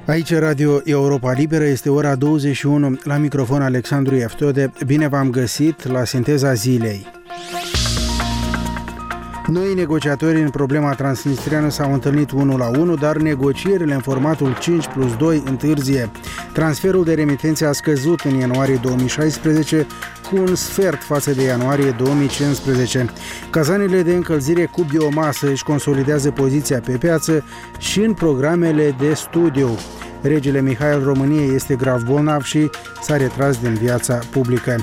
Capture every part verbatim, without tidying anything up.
Aici Radio Europa Liberă, este ora douăzeci și unu, la microfon Alexandru Eftode. Bine v-am găsit la Sinteza Zilei. Noi negociatori în problema transnistreană s-au întâlnit unul la unul, dar negocierile în formatul cinci plus doi întârzie. Transferul de remitențe a scăzut în ianuarie două mii șaisprezece cu un sfert față de ianuarie două mii cincisprezece. Cazanele de încălzire cu biomasă își consolidează poziția pe piață și în programele de studiu. Regele Mihai al României este grav bolnav și s-a retras din viața publică.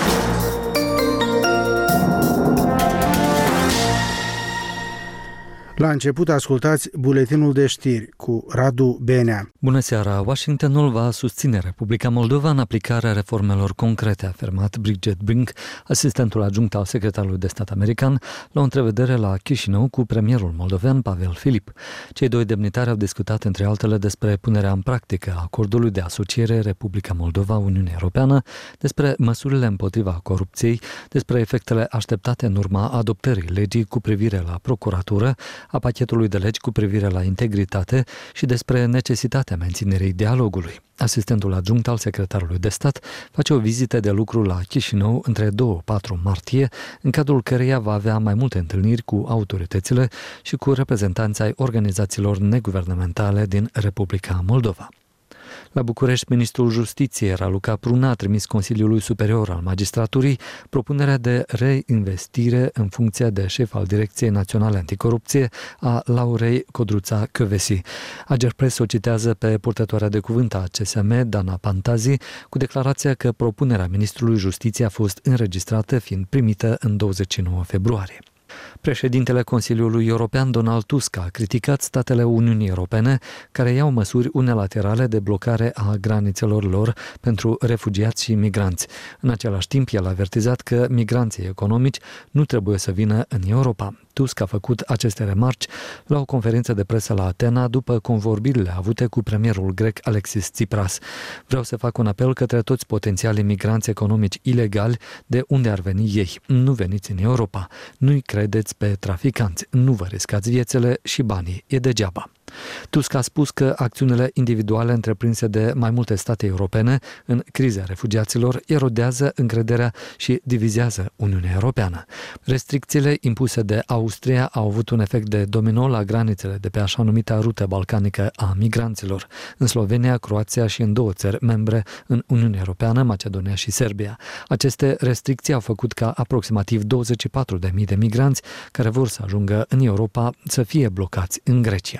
La început ascultați buletinul de știri cu Radu Benea. Bună seara! Washingtonul va susține Republica Moldova în aplicarea reformelor concrete, a afirmat Bridget Brink, asistentul adjunct al secretarului de stat american, la o întrevedere la Chișinău cu premierul moldovean Pavel Filip. Cei doi demnitari au discutat între altele despre punerea în practică a acordului de asociere Republica Moldova-Uniunea Europeană, despre măsurile împotriva corupției, despre efectele așteptate în urma adoptării legii cu privire la procuratură, a pachetului de legi cu privire la integritate și despre necesitatea menținerii dialogului. Asistentul adjunct al secretarului de stat face o vizită de lucru la Chișinău între doi și patru martie, în cadrul căreia va avea mai multe întâlniri cu autoritățile și cu reprezentanții ai organizațiilor neguvernamentale din Republica Moldova. La București, ministrul Justiției, Raluca Prună, a trimis Consiliului Superior al Magistraturii propunerea de reinvestire în funcția de șef al Direcției Naționale Anticorupție a Laurei Codruța Căvesi. Agerpres o citează pe purtătoarea de cuvânt a C S M, Dana Pantazi, cu declarația că propunerea ministrului Justiției a fost înregistrată, fiind primită în douăzeci și nouă februarie. Președintele Consiliului European, Donald Tusk, a criticat statele Uniunii Europene care iau măsuri unilaterale de blocare a granițelor lor pentru refugiați și migranți. În același timp, el a avertizat că migranții economici nu trebuie să vină în Europa. Tusk a făcut aceste remarci la o conferință de presă la Atena după convorbirile avute cu premierul grec Alexis Tsipras. Vreau să fac un apel către toți potențialii migranți economici ilegali de unde ar veni ei. Nu veniți în Europa. Nu-i credeți pe traficanți. Nu vă riscați viețile și banii. E degeaba. Tusk a spus că acțiunile individuale întreprinse de mai multe state europene în criza refugiaților erodează încrederea și divizează Uniunea Europeană. Restricțiile impuse de Austria au avut un efect de domino la granițele de pe așa numita rută balcanică a migranților, în Slovenia, Croația și în două țări membre în Uniunea Europeană, Macedonia și Serbia. Aceste restricții au făcut ca aproximativ douăzeci și patru de mii de migranți care vor să ajungă în Europa să fie blocați în Grecia.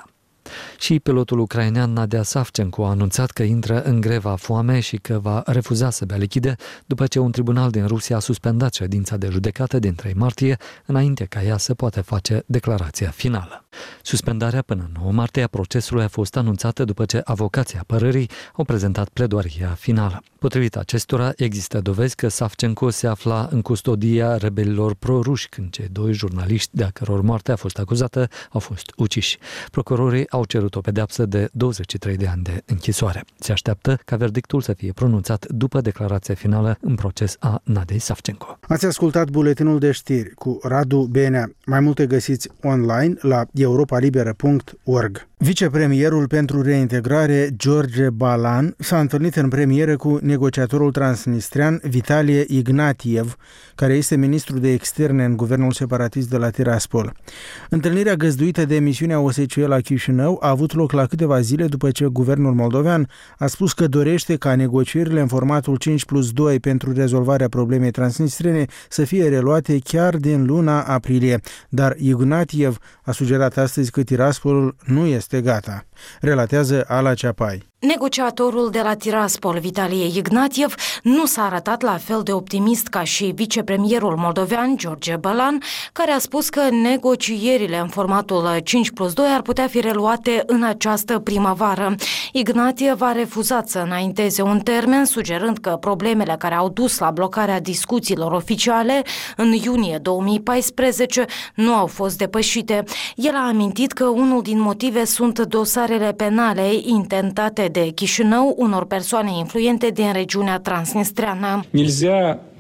Și pilotul ucrainean Nadia Savchenko a anunțat că intră în greva foame și că va refuza să bea lichide după ce un tribunal din Rusia a suspendat ședința de judecată din trei martie, înainte ca ea să poată face declarația finală. Suspendarea până în nouă martie a procesului a fost anunțată după ce avocații apărării au prezentat pledoaria finală. Potrivit acestora, există dovezi că Savchenko se afla în custodia rebelilor pro-ruși când cei doi jurnaliști de a căror moarte a fost acuzată au fost uciși. Procurorii au cerut o pedeapsă de douăzeci și trei de ani de închisoare. Se așteaptă ca verdictul să fie pronunțat după declarația finală în proces a Nadiei Savchenko. Ați ascultat buletinul de știri cu Radu Benea. Mai multe găsiți online la europa liberă punct org. Vicepremierul pentru reintegrare, George Balan, s-a întâlnit în premieră cu negociatorul transnistrean Vitalie Ignatiev, care este ministru de externe în guvernul separatist de la Tiraspol. Întâlnirea găzduită de misiunea O S C E la Chișinău a avut loc la câteva zile după ce guvernul moldovean a spus că dorește ca negocierile în formatul cinci plus doi pentru rezolvarea problemei transnistrene să fie reluate chiar din luna aprilie, dar Ignatiev a sugerat astăzi că Tiraspolul nu este gata. Relatează Ala Ceapai. Negociatorul de la Tiraspol, Vitalie Ignatiev, nu s-a arătat la fel de optimist ca și vicepremierul moldovean, George Balan, care a spus că negocierile în formatul cinci plus doi ar putea fi reluate în această primăvară. Ignatiev a refuzat să înainteze un termen, sugerând că problemele care au dus la blocarea discuțiilor oficiale în iunie două mii paisprezece nu au fost depășite. El a amintit că unul din motive sunt dosarele penale intentate de Chișinău unor persoane influente din regiunea transnistreană. Nilzea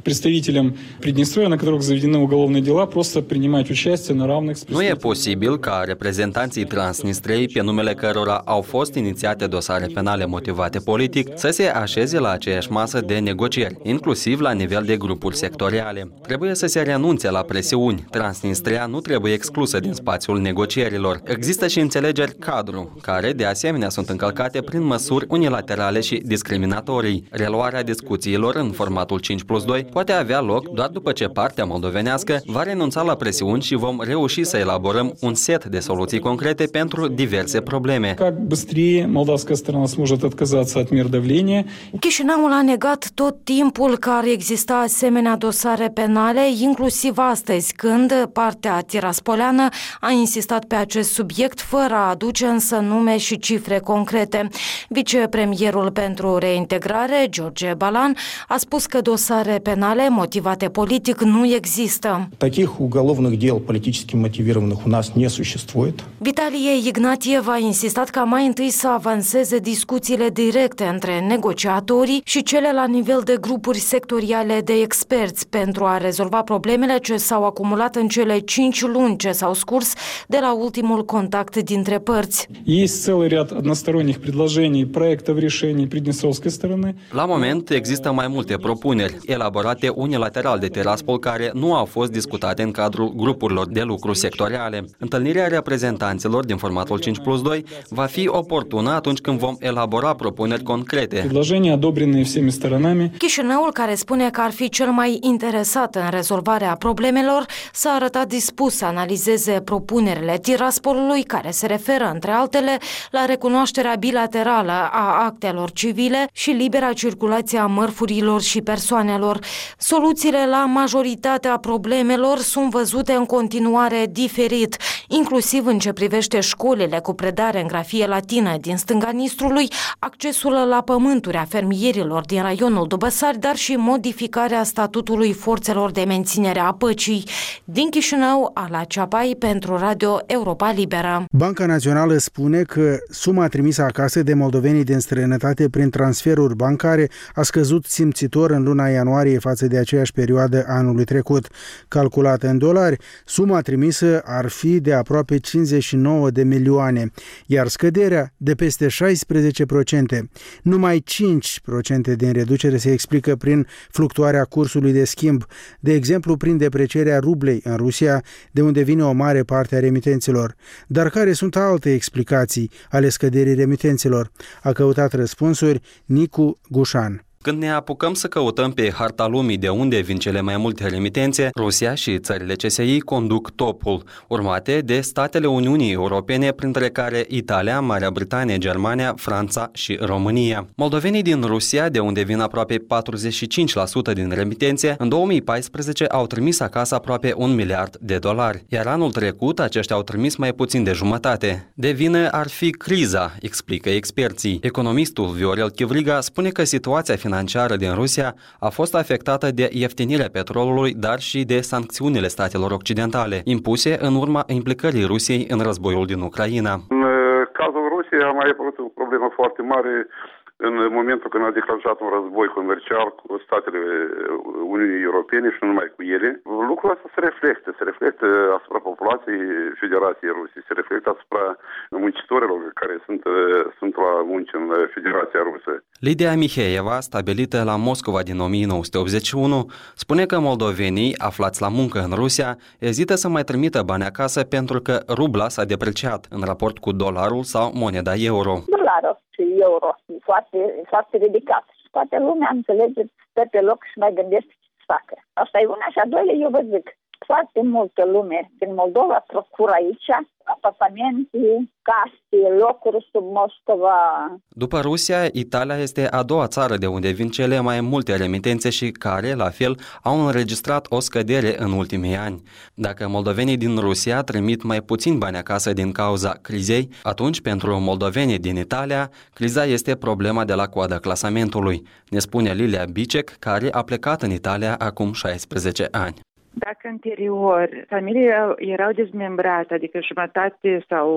представителям Приднестровья, на которых заведены уголовные дела, просто принимать участие на равных. Nu e posibil ca reprezentanții Transnistriei, pe numele cărora au fost inițiate dosare penale motivate politic, să se așeze la aceeași masă de negocieri, inclusiv la nivel de grupuri sectoriale. Trebuie să se renunțe la presiuni. Transnistria nu trebuie exclusă din spațiul negocierilor. Există și înțelegeri cadru, care de asemenea sunt încălcate prin măsuri unilaterale și discriminatorii. Reluarea discuțiilor în formatul cinci plus doi poate avea loc doar după ce partea moldovenească va renunța la presiuni și vom reuși să elaborăm un set de soluții concrete pentru diverse probleme. Как быстрее молдавская сторона сможет отказаться от мер давления. Chișinăul a negat tot timpul că ar exista asemenea dosare penale, inclusiv astăzi, când partea tiraspoleană a insistat pe acest subiect, fără a aduce însă nume și cifre concrete. Vicepremierul pentru reintegrare, George Balan, a spus că dosare penale motivate politic nu există. Таких уголовных дел политически мотивированных у нас не существует. Vitalie Ignatiev a insistat ca mai întâi să avanseze discuțiile directe între negociatorii și cele la nivel de grupuri sectoriale de experți pentru a rezolva problemele ce s-au acumulat în cele cinci luni ce s-au scurs de la ultimul contact dintre părți. Есть целый ряд односторонних предложений, проектов решений приднестровской стороны. La moment există mai multe propuneri elaborate unilateral de Tiraspol care nu au fost discutate în cadrul grupurilor de lucru sectoriale. Întâlnirea reprezentanților din formatul cinci plus doi va fi oportună atunci când vom elabora propuneri concrete. Предложения, одобренные всеми сторонами. Chișinăul, care spune că ar fi cel mai interesat în rezolvarea problemelor, s-a arătat dispus să analizeze propunerile Tiraspolului, care se referă, între altele, la recunoașterea bilaterală a actelor civile și libera circulație a mărfurilor și persoanelor. Soluțiile la majoritatea problemelor sunt văzute în continuare diferit, inclusiv în ce privește școlile cu predare în grafie latină din stânga Nistrului, accesul la pământuri a fermierilor din raionul Dubăsari, dar și modificarea statutului forțelor de menținere a păcii. Din Chișinău, Ala Ceapai pentru Radio Europa Liberă. Banca Națională spune că suma trimisă acasă de moldovenii din străinătate prin transferuri bancare a scăzut simțitor în luna ianuarie față de aceeași perioadă anului trecut. Calculată în dolari, suma trimisă ar fi de aproape cincizeci și nouă de milioane, iar scăderea de peste șaisprezece la sută. Numai cinci la sută din reducere se explică prin fluctuarea cursului de schimb, de exemplu prin deprecierea rublei în Rusia, de unde vine o mare parte a remitenților. Dar care sunt alte explicații ale scăderii remitenților? A căutat răspunsuri Nicu Gușan. Când ne apucăm să căutăm pe harta lumii de unde vin cele mai multe remitențe, Rusia și țările C S I conduc topul, urmate de statele Uniunii Europene, printre care Italia, Marea Britanie, Germania, Franța și România. Moldovenii din Rusia, de unde vin aproape patruzeci și cinci la sută din remitențe, în două mii paisprezece au trimis acasă aproape un miliard de dolari, iar anul trecut aceștia au trimis mai puțin de jumătate. De vină ar fi criza, explică experții. Economistul Viorel Chivriga spune că situația financiară financiară din Rusia a fost afectată de ieftinirea petrolului, dar și de sancțiunile statelor occidentale, impuse în urma implicării Rusiei în războiul din Ucraina. În cazul Rusiei a mai apărut o problemă foarte mare în momentul când a declanșat un război comercial cu statele Uniunii Europene și nu numai cu ele. Lucrul ăsta se reflectă, se reflectă asupra populației Federației Rusiei, se reflectă asupra muncitorilor care sunt, sunt la munci în Federația Rusă. Lidia Miheeva, stabilită la Moscova din o mie nouă sute optzeci și unu, spune că moldovenii aflați la muncă în Rusia ezită să mai trimită bani acasă pentru că rubla s-a depreciat în raport cu dolarul sau moneda euro. Dolarul și euro sunt foarte, foarte ridicat. Toată lumea înțelege, stă pe loc și mai gândește ce să facă. Asta e una și a doilea, eu vă zic, foarte multă lume din Moldova procură aici apartamente, case, locuri sub Moscova. După Rusia, Italia este a doua țară de unde vin cele mai multe remitențe și care, la fel, au înregistrat o scădere în ultimii ani. Dacă moldovenii din Rusia trimit mai puțin bani acasă din cauza crizei, atunci pentru moldovenii din Italia, criza este problema de la coada clasamentului, ne spune Lilia Bicec, care a plecat în Italia acum șaisprezece ani. Dacă anterior familiile erau dezmembrate, adică jumătate sau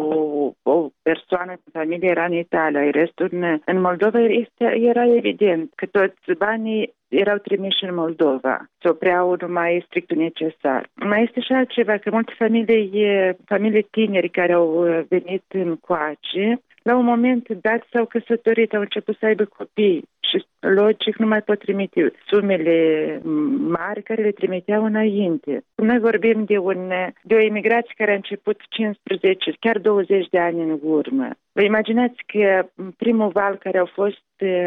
o persoană din familie era în Italia, restul în, în Moldova, este, era evident că toți banii erau trimiși în Moldova. Se opreau numai strict necesar. Mai este și altceva, că multe familii, familii tineri care au venit încoace, la un moment dat s-au căsătorit, au început să aibă copii și logic nu mai pot trimite sumele mari care le trimiteau înainte. Noi vorbim de, un, de o emigrație care a început cincisprezece, chiar douăzeci de ani în urmă. Vă imaginați că primul val care au fost,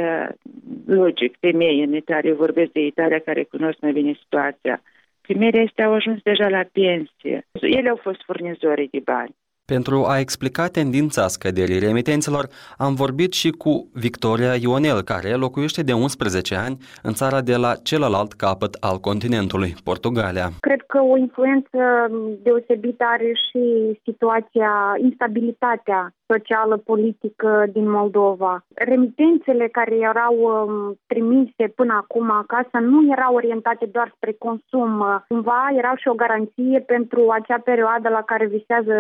logic, femei în Italia, vorbesc de Italia care cunosc mai bine situația, femeile astea au ajuns deja la pensie. Ele au fost furnizorii de bani. Pentru a explica tendința scăderii remitențelor, am vorbit și cu Victoria Ionel, care locuiește de unsprezece ani în țara de la celălalt capăt al continentului, Portugalia. Cred că o influență deosebită are și situația, instabilitatea socială, politică din Moldova. Remitențele care erau trimise până acum acasă nu erau orientate doar spre consum. Cumva erau și o garanție pentru acea perioadă la care visează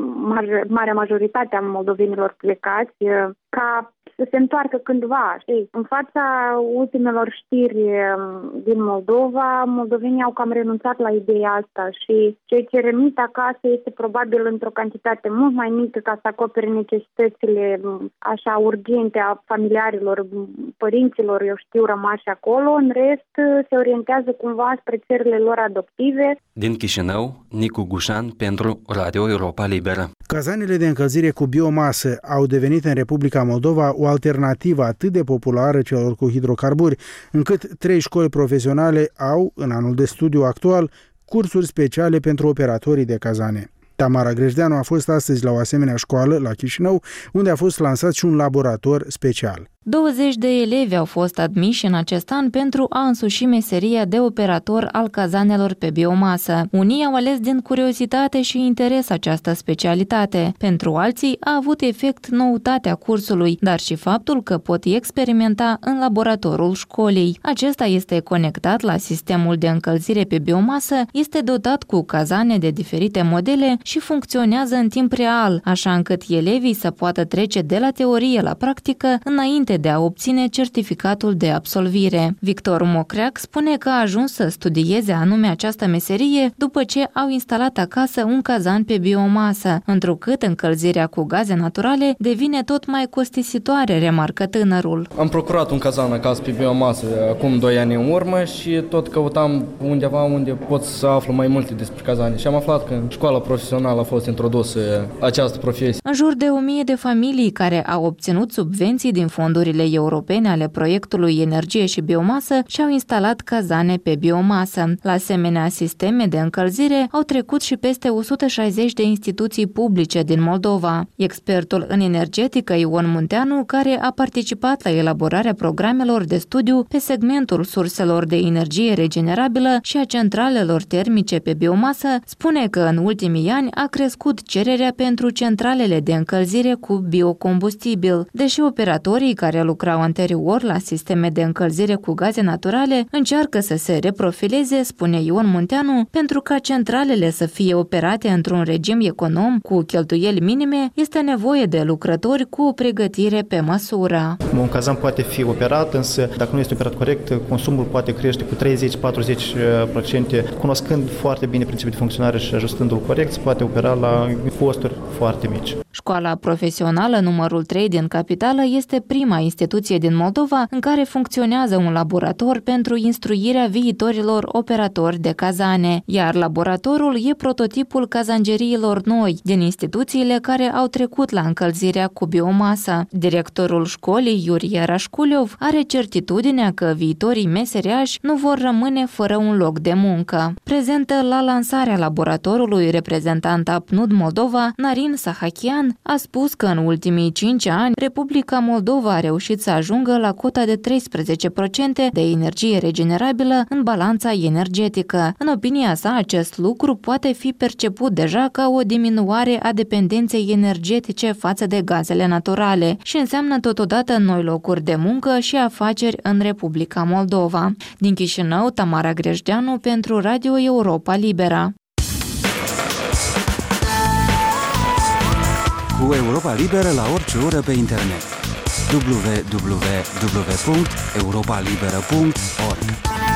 marea majoritate a moldovenilor plecați, ca să se întoarcă cândva. Ei, în fața ultimelor știri din Moldova, moldovenii au cam renunțat la ideea asta și ceea ce remit acasă este probabil într-o cantitate mult mai mică ca să acopere necesitățile așa urgente a familiarilor, părinților, eu știu, rămași acolo. În rest, se orientează cumva spre țările lor adoptive. Din Chișinău, Nicu Gușan pentru Radio Europa Liberă. Cazanele de încălzire cu biomasă au devenit în Republica Moldova o alternativă atât de populară celor cu hidrocarburi, încât trei școli profesionale au, în anul de studiu actual, cursuri speciale pentru operatorii de cazane. Tamara Grejdeanu a fost astăzi la o asemenea școală, la Chișinău, unde a fost lansat și un laborator special. douăzeci de elevi au fost admiși în acest an pentru a însuși meseria de operator al cazanelor pe biomasă. Unii au ales din curiozitate și interes această specialitate. Pentru alții a avut efect noutatea cursului, dar și faptul că pot experimenta în laboratorul școlii. Acesta este conectat la sistemul de încălzire pe biomasă, este dotat cu cazane de diferite modele și funcționează în timp real, așa încât elevii să poată trece de la teorie la practică înainte de a obține certificatul de absolvire. Victor Mocreac spune că a ajuns să studieze anume această meserie după ce au instalat acasă un cazan pe biomasă, întrucât încălzirea cu gaze naturale devine tot mai costisitoare, remarcă tânărul. Am procurat un cazan acasă pe biomasă acum doi ani în urmă și tot căutam undeva unde pot să aflu mai multe despre cazane și am aflat că în școala profesională a fost introdusă această profesie. În jur de o mie de familii care au obținut subvenții din fonduri europene ale proiectului Energie și Biomasă și-au instalat cazane pe biomasă. La asemenea sisteme de încălzire au trecut și peste o sută șaizeci de instituții publice din Moldova. Expertul în energetică Ion Munteanu, care a participat la elaborarea programelor de studiu pe segmentul surselor de energie regenerabilă și a centralelor termice pe biomasă, spune că în ultimii ani a crescut cererea pentru centralele de încălzire cu biocombustibil, deși operatorii care lucrau anterior la sisteme de încălzire cu gaze naturale încearcă să se reprofileze, spune Ion Munteanu, pentru ca centralele să fie operate într-un regim econom cu cheltuieli minime, este nevoie de lucrători cu o pregătire pe măsură. Un cazan poate fi operat, însă dacă nu este operat corect, consumul poate crește cu treizeci la patruzeci la sută. Cunoscând foarte bine principiul de funcționare și ajustându-l corect, se poate opera la costuri foarte mici. Școala profesională numărul trei din capitală este prima instituție din Moldova în care funcționează un laborator pentru instruirea viitorilor operatori de cazane, iar laboratorul e prototipul cazangeriilor noi din instituțiile care au trecut la încălzirea cu biomasă. Directorul școlii, Iurie Rașculiov, are certitudinea că viitorii meseriași nu vor rămâne fără un loc de muncă. Prezentă la lansarea laboratorului reprezentanta P N U D Moldova, Narin Sahakian, a spus că în ultimii cinci ani Republica Moldova a reușit să ajungă la cota de treisprezece la sută de energie regenerabilă în balanța energetică. În opinia sa, acest lucru poate fi perceput deja ca o diminuare a dependenței energetice față de gazele naturale și înseamnă totodată noi locuri de muncă și afaceri în Republica Moldova. Din Chișinău, Tamara Grejdeanu pentru Radio Europa Liberă. Cu Europa Liberă la orice oră pe internet. w w w punct europa liberă punct org.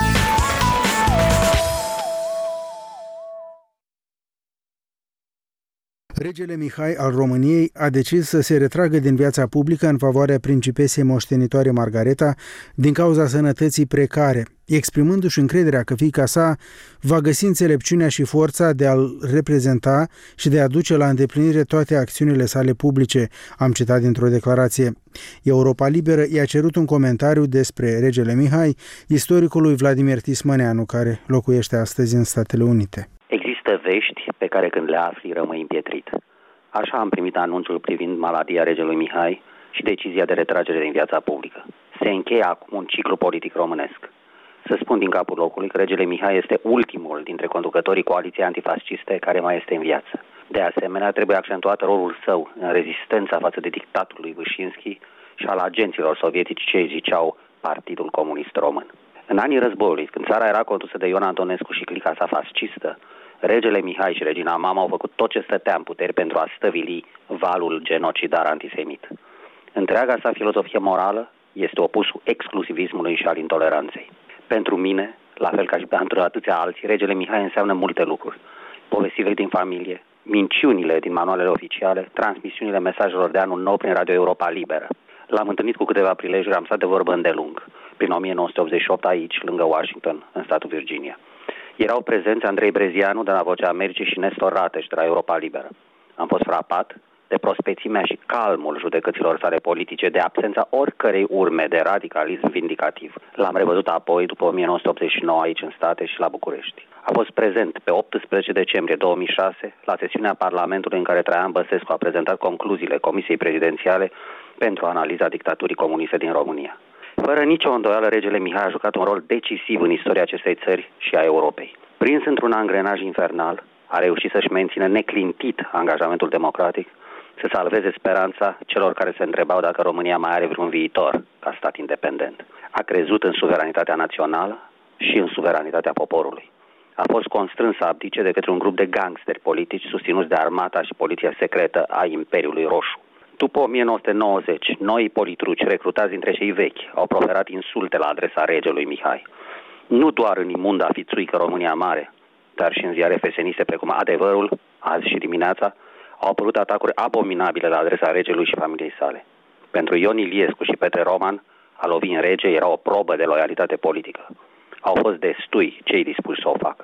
Regele Mihai al României a decis să se retragă din viața publică în favoarea principesei moștenitoare Margareta din cauza sănătății precare, exprimându-și încrederea că fiica sa va găsi înțelepciunea și forța de a-l reprezenta și de a duce la îndeplinire toate acțiunile sale publice, am citat dintr-o declarație. Europa Liberă i-a cerut un comentariu despre regele Mihai istoricului Vladimir Tismăneanu, care locuiește astăzi în Statele Unite. Există vești pe care când le afli rămâi împietrit. Așa am primit anunțul privind maladia regelui Mihai și decizia de retragere din viața publică. Se încheie acum un ciclu politic românesc. Să spun din capul locului că regele Mihai este ultimul dintre conducătorii coaliției antifasciste care mai este în viață. De asemenea, trebuie accentuat rolul său în rezistența față de dictatul lui Vâșinski și al agenților sovietici ce îi ziceau Partidul Comunist Român. În anii războiului, când țara era condusă de Ion Antonescu și clica sa fascistă, regele Mihai și regina Mama au făcut tot ce stătea în puteri pentru a stăvili valul genocidar antisemit. Întreaga sa filozofie morală este opusul exclusivismului și al intoleranței. Pentru mine, la fel ca și pentru atâția alții, regele Mihai înseamnă multe lucruri. Povestirile din familie, minciunile din manualele oficiale, transmisiunile mesajelor de anul nou prin Radio Europa Liberă. L-am întâlnit cu câteva prilejuri, am stat de vorbă îndelung, prin o mie nouă sute optzeci și opt aici, lângă Washington, în statul Virginia. Erau prezenți Andrei Brezianu de la Vocea Americii și Nestor Rateș de la Europa Liberă. Am fost frapat de prospețimea și calmul judecăților sale politice, de absența oricărei urme de radicalism vindicativ. L-am revăzut apoi, după o mie nouă sute optzeci și nouă, aici în state și la București. A fost prezent pe optsprezece decembrie două mii șase la sesiunea Parlamentului în care Traian Băsescu a prezentat concluziile Comisiei Prezidențiale pentru analiza dictaturii comuniste din România. Fără nicio îndoială, regele Mihai a jucat un rol decisiv în istoria acestei țări și a Europei. Prins într-un angrenaj infernal, a reușit să-și mențină neclintit angajamentul democratic, să salveze speranța celor care se întrebau dacă România mai are vreun viitor ca stat independent. A crezut în suveranitatea națională și în suveranitatea poporului. A fost constrâns să abdice de către un grup de gangsteri politici susținuți de armata și poliția secretă a Imperiului Roșu. După o mie nouă sute nouăzeci, noi politruci recrutați dintre cei vechi au proferat insulte la adresa regelui Mihai. Nu doar în imunda fițuică România Mare, dar și în ziare feseniste precum Adevărul, azi și dimineața, au apărut atacuri abominabile la adresa regelui și familiei sale. Pentru Ion Iliescu și Petre Roman, a lovi în rege era o probă de loialitate politică. Au fost destui cei dispuși să o facă.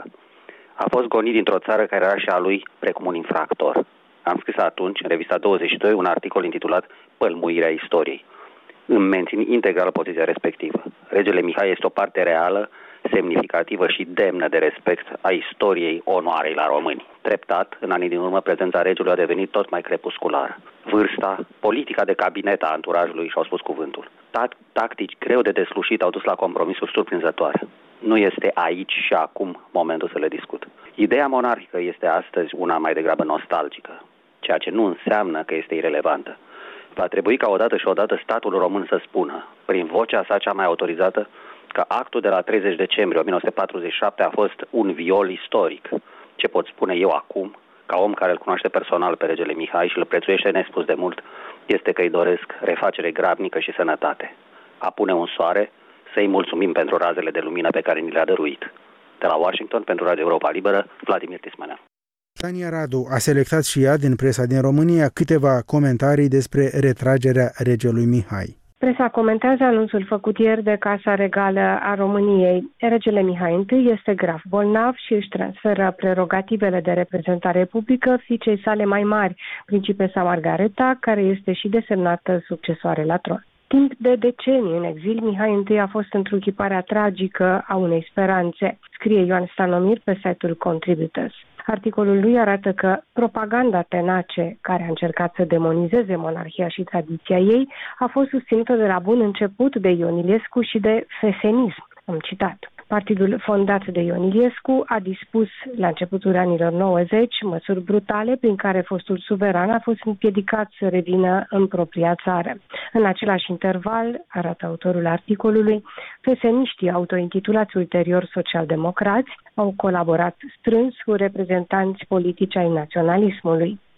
A fost gonit dintr-o țară care era și a lui precum un infractor. Am scris atunci, în revista douăzeci și doi, un articol intitulat Pălmuirea istoriei. Îmi mențin integral poziția respectivă. Regele Mihai este o parte reală, semnificativă și demnă de respect a istoriei onoarei la români. Treptat, în anii din urmă, prezența regelui a devenit tot mai crepusculară. Vârsta, politica de cabinet a anturajului și-au spus cuvântul. Tactici greu de deslușit au dus la compromisuri surprinzătoare. Nu este aici și acum momentul să le discut. Ideea monarhică este astăzi una mai degrabă nostalgică, ceea ce nu înseamnă că este irelevantă. Va trebui ca odată și odată statul român să spună, prin vocea sa cea mai autorizată, că actul de la treizeci decembrie o mie nouă sute patruzeci și șapte a fost un viol istoric. Ce pot spune eu acum, ca om care îl cunoaște personal pe regele Mihai și îl prețuiește nespus de mult, este că îi doresc refacere grabnică și sănătate. A pune un soare, să-i mulțumim pentru razele de lumină pe care ni le-a dăruit. De la Washington, pentru Radio Europa Liberă, Vladimir Tismăneanu. Tania Radu a selectat și ea din presa din România câteva comentarii despre retragerea regelui Mihai. Presa comentează anunțul făcut ieri de Casa Regală a României. Regele Mihai I este grav bolnav și își transferă prerogativele de reprezentare publică fiicei sale mai mari, principesa Margareta, care este și desemnată succesoare la tron. Timp de decenii în exil, Mihai I a fost întruchiparea tragică a unei speranțe, scrie Ioan Stanomir pe site-ul Contributors. Articolul lui arată că propaganda tenace care a încercat să demonizeze monarhia și tradiția ei a fost susținută de la bun început de Ion Iliescu și de fesenism. Am citat. Partidul fondat de Ion Iliescu a dispus la începutul anilor nouăzeci măsuri brutale prin care fostul suveran a fost împiedicat să revină în propria țară. În același interval, arată autorul articolului, feseniștii autointitulați ulterior socialdemocrați au colaborat strâns cu reprezentanți politici ai naționalismului.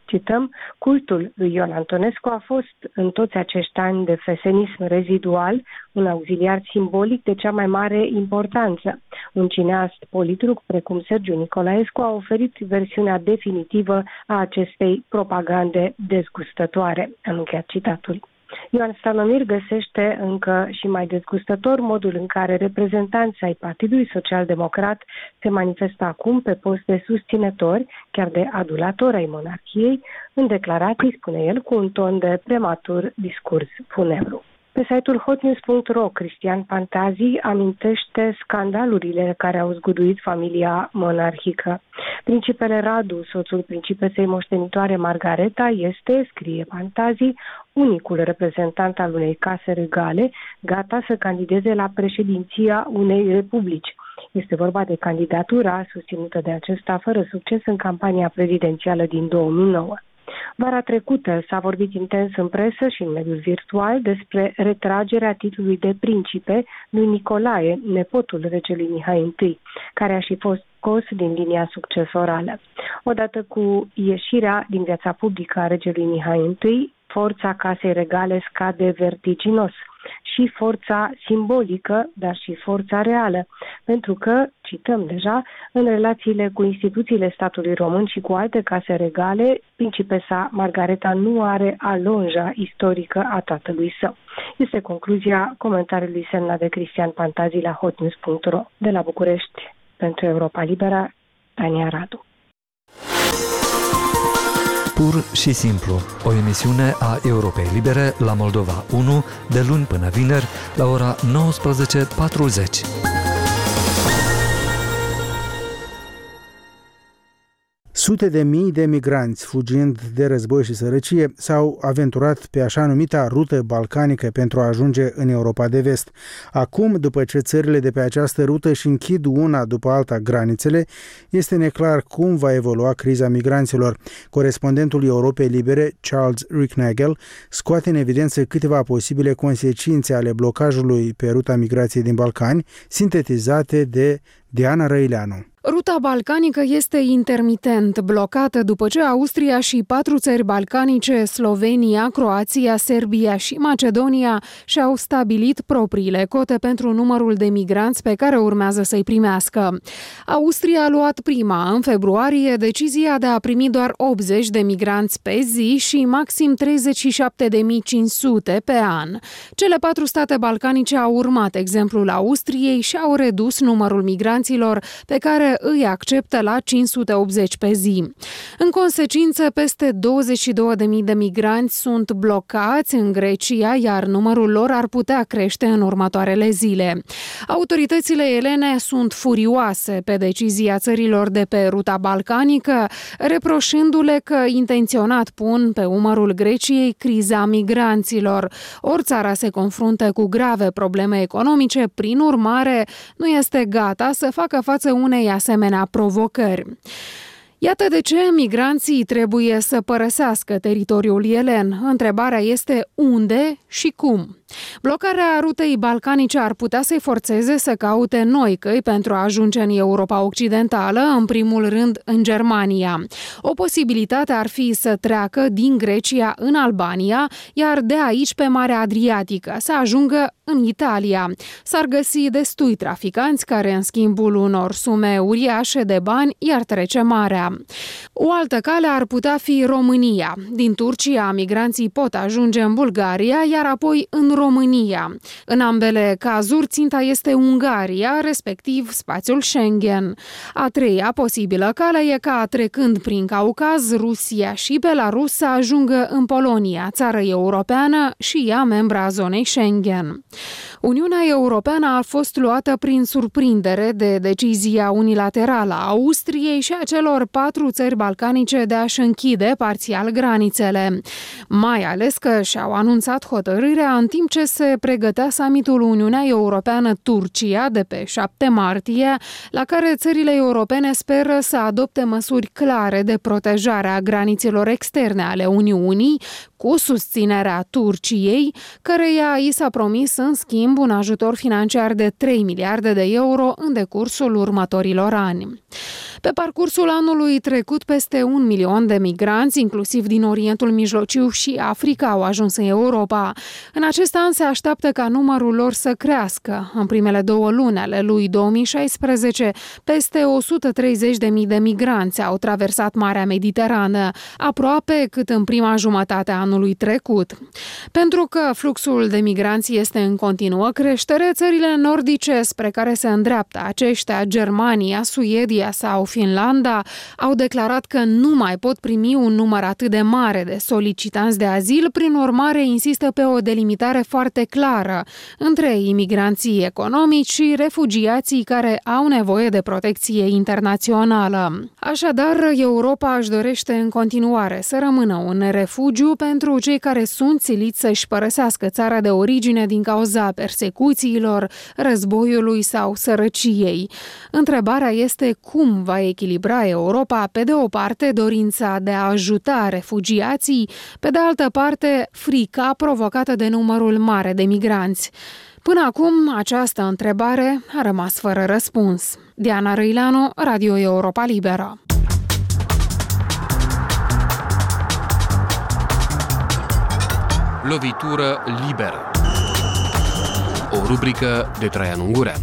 Cităm, cultul lui Ion Antonescu a fost în toți acești ani de fesenism rezidual un auxiliar simbolic de cea mai mare importanță. Un cineast politruc precum Sergiu Nicolaescu a oferit versiunea definitivă a acestei propagande dezgustătoare. Am încheiat citatul. Ioan Stanomir găsește încă și mai dezgustător modul în care reprezentanții ai Partidului Social-Democrat se manifestă acum pe post de susținători, chiar de adulatori ai monarhiei, în declarații, spune el, cu un ton de prematur discurs funebru. Pe site-ul hotnews punct ro, Cristian Pantazi amintește scandalurile care au zguduit familia monarhică. Principele Radu, soțul principesei moștenitoare Margareta, este, scrie Pantazi, unicul reprezentant al unei case regale gata să candideze la președinția unei republici. Este vorba de candidatura susținută de acesta fără succes în campania prezidențială din două mii nouă. Vara trecută s-a vorbit intens în presă și în mediul virtual despre retragerea titlului de principe lui Nicolae, nepotul regelui Mihai I, care a și fost scos din linia succesorală. Odată cu ieșirea din viața publică a regelui Mihai I, forța casei regale scade vertiginos. Și forța simbolică, dar și forța reală, pentru că, cităm deja, în relațiile cu instituțiile statului român și cu alte case regale, principesa Margareta nu are alonja istorică a tatălui său. Este concluzia comentariului semnat de Cristian Pantazi la hotnews punct ro. De la București, pentru Europa Liberă, Tania Radu. Pur și simplu, o emisiune a Europei Libere la Moldova unu, de luni până vineri, la ora nouăsprezece patruzeci. Sute de mii de migranți, fugind de război și sărăcie, s-au aventurat pe așa numita rută balcanică pentru a ajunge în Europa de Vest. Acum, după ce țările de pe această rută își închid una după alta granițele, este neclar cum va evolua criza migranților. Corespondentul Europei Libere, Charles Ricknagel, scoate în evidență câteva posibile consecințe ale blocajului pe ruta migrației din Balcani, sintetizate de Diana Răileanu. Ruta balcanică este intermitent blocată după ce Austria și patru țări balcanice, Slovenia, Croația, Serbia și Macedonia, și-au stabilit propriile cote pentru numărul de migranți pe care urmează să-i primească. Austria a luat prima, în februarie, decizia de a primi doar optzeci de migranți pe zi și maxim treizeci și șapte de mii cinci sute pe an. Cele patru state balcanice au urmat exemplul Austriei și au redus numărul migranților pe care îi acceptă la cinci sute optzeci pe zi. În consecință, peste douăzeci și două de mii de migranți sunt blocați în Grecia, iar numărul lor ar putea crește în următoarele zile. Autoritățile elene sunt furioase pe decizia țărilor de pe ruta balcanică, reproșându-le că intenționat pun pe umărul Greciei criza migranților. Ori țara se confruntă cu grave probleme economice, prin urmare, nu este gata să facă față unei asemenea provocări. Iată de ce migranții trebuie să părăsească teritoriul elen. Întrebarea este unde și cum. Blocarea rutei balcanice ar putea să-i forțeze să caute noi căi pentru a ajunge în Europa Occidentală, în primul rând în Germania. O posibilitate ar fi să treacă din Grecia în Albania, iar de aici pe Marea Adriatică, să ajungă în Italia. S-ar găsi destui traficanți care, în schimbul unor sume uriașe de bani, i-ar trece marea. O altă cale ar putea fi România. Din Turcia, migranții pot ajunge în Bulgaria, iar apoi în România. În ambele cazuri, ținta este Ungaria, respectiv spațiul Schengen. A treia posibilă cale e ca, trecând prin Caucaz, Rusia și Belarus să ajungă în Polonia, țară europeană și ea membra a zonei Schengen. Uniunea Europeană a fost luată prin surprindere de decizia unilaterală a Austriei și a celor patru țări balcanice de a-și închide parțial granițele. Mai ales că și-au anunțat hotărârea în timp ce se pregătea summitul Uniunea Europeană-Turcia de pe șapte martie, la care țările europene speră să adopte măsuri clare de protejare a granițelor externe ale Uniunii, cu susținerea Turciei, căreia i s-a promis în schimb un ajutor financiar de trei miliarde de euro în decursul următorilor ani. Pe parcursul anului trecut, peste un milion de migranți, inclusiv din Orientul Mijlociu și Africa, au ajuns în Europa. În acest an se așteaptă ca numărul lor să crească. În primele două luni ale lui două mii șaisprezece, peste o sută treizeci de mii de migranți au traversat Marea Mediterană, aproape cât în prima jumătate a anului trecut. Pentru că fluxul de migranți este în continuă creștere, țările nordice spre care se îndreaptă aceștia, Germania, Suedia sau Finlanda, au declarat că nu mai pot primi un număr atât de mare de solicitanți de azil, prin urmare insistă pe o delimitare foarte clară între imigranții economici și refugiații care au nevoie de protecție internațională. Așadar, Europa își dorește în continuare să rămână un refugiu pentru cei care sunt siliți să-și părăsească țara de origine din cauza persecuțiilor, războiului sau sărăciei. Întrebarea este cum va echilibra Europa, pe de o parte, dorința de a ajuta refugiații, pe de altă parte, frica provocată de numărul mare de migranți. Până acum, această întrebare a rămas fără răspuns. Diana Răileanu, Radio Europa Liberă. Lovitură liberă. O rubrică de Traian Ungureanu.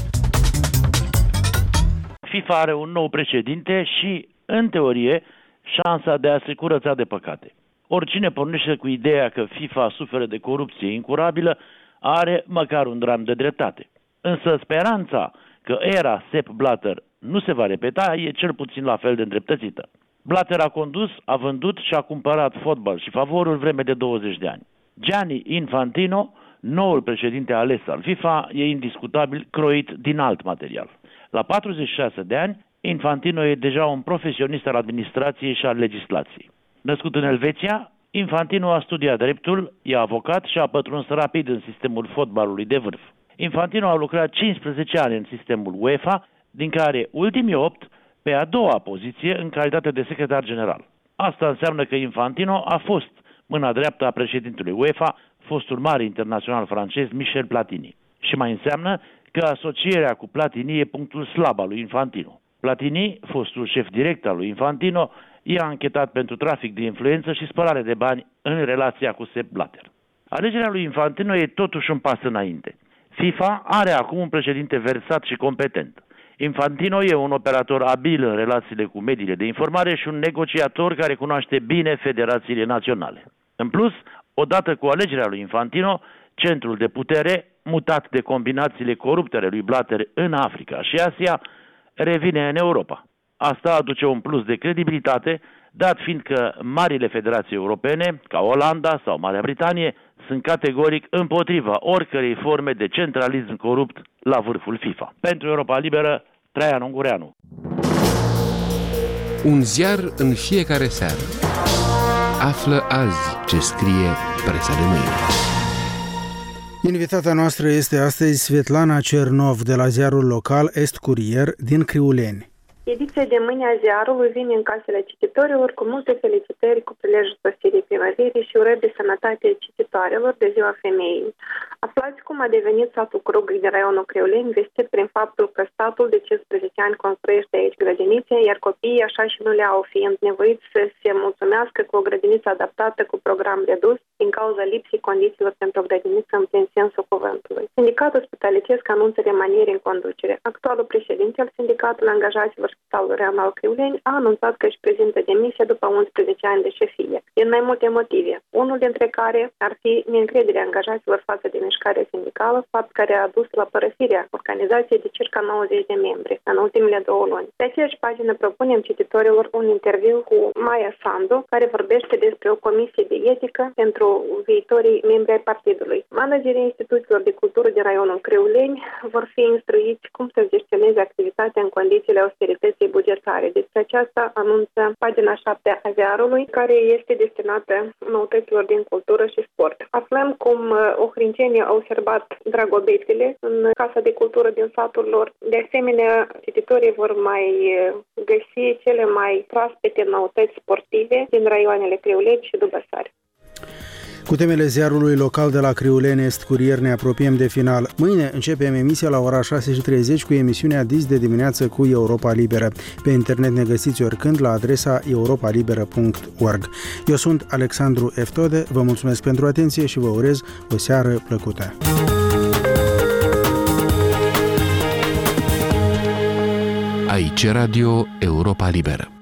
FIFA are un nou președinte și, în teorie, șansa de a se curăța de păcate. Oricine pornește cu ideea că FIFA suferă de corupție incurabilă are măcar un dram de dreptate. Însă speranța că era Sepp Blatter nu se va repeta e cel puțin la fel de îndreptățită. Blatter a condus, a vândut și a cumpărat fotbal și favorul vreme de douăzeci de ani. Gianni Infantino, noul președinte ales al FIFA, e indiscutabil croit din alt material. La patruzeci și șase de ani, Infantino e deja un profesionist al administrației și al legislației. Născut în Elveția, Infantino a studiat dreptul, e avocat și a pătruns rapid în sistemul fotbalului de vârf. Infantino a lucrat cincisprezece ani în sistemul UEFA, din care ultimii opt pe a doua poziție în calitate de secretar general. Asta înseamnă că Infantino a fost mâna dreaptă a președintelui UEFA, fostul mare internațional francez Michel Platini. Și mai înseamnă că asocierea cu Platini e punctul slab al lui Infantino. Platini, fostul șef direct al lui Infantino, i-a anchetat pentru trafic de influență și spălare de bani în relația cu Sepp Blatter. Alegerea lui Infantino e totuși un pas înainte. FIFA are acum un președinte versat și competent. Infantino e un operator abil în relațiile cu mediile de informare și un negociator care cunoaște bine federațiile naționale. În plus, odată cu alegerea lui Infantino, centrul de putere, mutat de combinațiile corupte ale lui Blatter în Africa și Asia, revine în Europa. Asta aduce un plus de credibilitate, dat fiind că marile federații europene, ca Olanda sau Marea Britanie, sunt categoric împotriva oricărei forme de centralism corupt la vârful FIFA. Pentru Europa Liberă, Traian Ungureanu. Un ziar în fiecare seară. Află azi ce scrie presa de mâine. Invitata noastră este astăzi Svetlana Cernov de la ziarul local Est Curier din Criuleni. Ediția de mâine a ziarului vine în casele cititorilor cu multe felicitări cu prilejul sosirii primăverii și urări de sănătate cititoarelor de ziua femeii. Aflați cum a devenit satul Crug din raionul Criuleni, vestit prin faptul că statul de cincisprezece ani construiește aici grădinițe, iar copiii așa și nu le au, fiind nevoiți să se mulțumească cu o grădiniță adaptată cu program redus din cauza lipsii condițiilor pentru o grădiniță în plin sensul cuvântului. Sindicatul Spitalitesc anunță remanieri în conducere. Actualul președinte al sindicatului angajaților Spitalul Regional Criuleni a anunțat că își prezintă demisia după unsprezece ani de șefie, din mai multe motive, unul dintre care ar fi neîncrederea angajaților față de mișcarea sindicală, fapt care a dus la părăsirea organizației de circa nouăzeci de membri în ultimele două luni. Pe aceeași pagină propunem cititorilor un interviu cu Maia Sandu, care vorbește despre o comisie de etică pentru viitorii membri ai partidului. Managerii instituțiilor de cultură din raionul Criuleni vor fi instruiți cum să gestioneze activitatea în condițiile austerității bugetare. Despre aceasta anunță pagina șapte a ziarului, care este destinată noutăților din cultură și sport. Aflăm cum ohrincenii au serbat dragobetele în Casa de Cultură din satul lor. De asemenea, cititorii vor mai găsi cele mai proaspete noutăți sportive din raioanele Criuleni și Dubăsari. Cu temele ziarului local de la Criuleni Est Curier ne apropiem de final. Mâine începem emisia la ora șase și treizeci cu emisiunea Dis de dimineață cu Europa Liberă. Pe internet ne găsiți oricând la adresa europa liberă punct org. Eu sunt Alexandru Eftode, vă mulțumesc pentru atenție și vă urez o seară plăcută. Aici Radio Europa Liberă.